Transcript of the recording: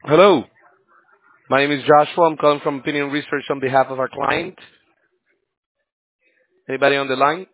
Hello, my name is Joshua. I'm calling from Opinion Research on behalf of our client. Anybody on the line?